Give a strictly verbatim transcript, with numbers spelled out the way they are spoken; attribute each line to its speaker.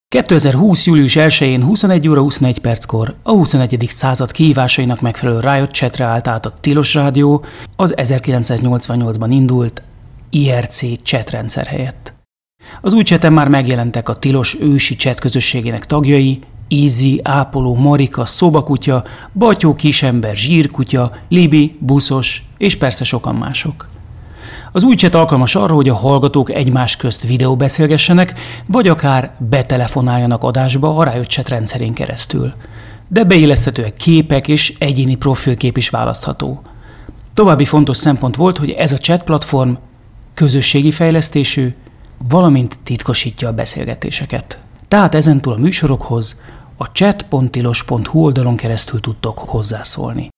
Speaker 1: kétezer-húsz. július elsején huszonegy óra huszonegy perckor a huszonegyedik század kihívásainak megfelelő Riot Chatre állt át a Tilos Rádió az ezerkilencszáznyolcvannyolcban indult i er cé chatrendszer helyett. Az új chaten már megjelentek a Tilos ősi chat közösségének tagjai, Easy, Ápoló, Marika, Szobakutya, Batyó, Kisember, Zsírkutya, Libi, Buszos és persze sokan mások. Az új chat alkalmas arra, hogy a hallgatók egymás közt videóbeszélgessenek, vagy akár betelefonáljanak adásba a Riot Chat rendszerén keresztül. De beilleszthetőek képek és egyéni profilkép is választható. További fontos szempont volt, hogy ez a chat platform közösségi fejlesztésű, valamint titkosítja a beszélgetéseket. Tehát ezentúl a műsorokhoz a chat pont tilos pont hu oldalon keresztül tudtok hozzászólni.